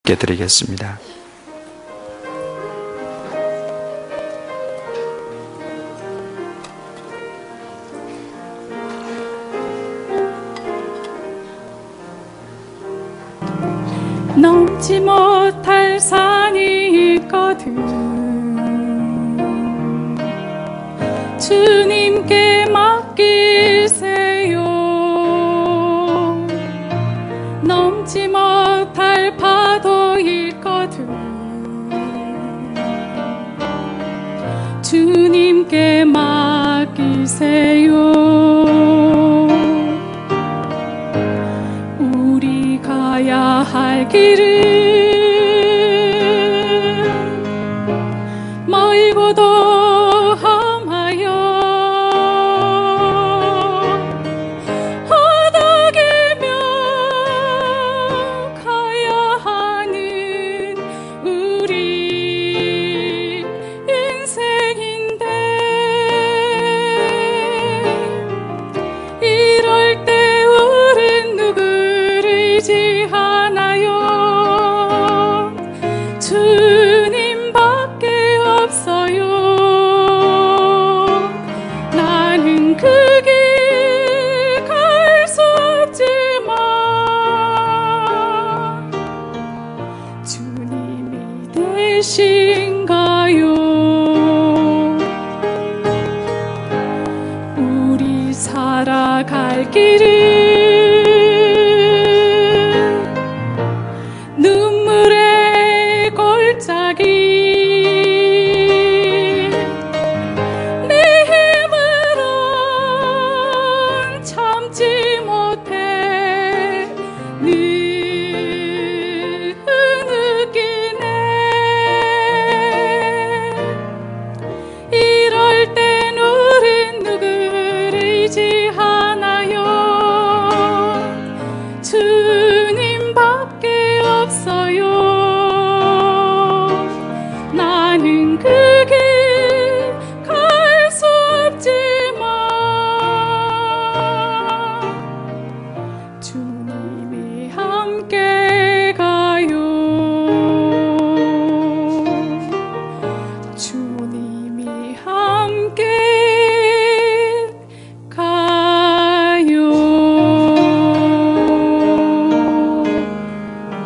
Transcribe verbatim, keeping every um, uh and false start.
드리겠습니다. 넘지 못할 산이 있거든 주님께 맡기세요. 넘지 못할 파도 있거든 주님께 맡기세요. 우리 가야 할 길은 멀고도 험하여 허덕이며 가야 하는 우리 인생인데 이럴 때 우린 누구를 의지하나요? 주님밖에 없어요. 나는 그 길 갈 수 없지만 주님이 되신가요? 우리 살아갈 길은 눈물의 골짜기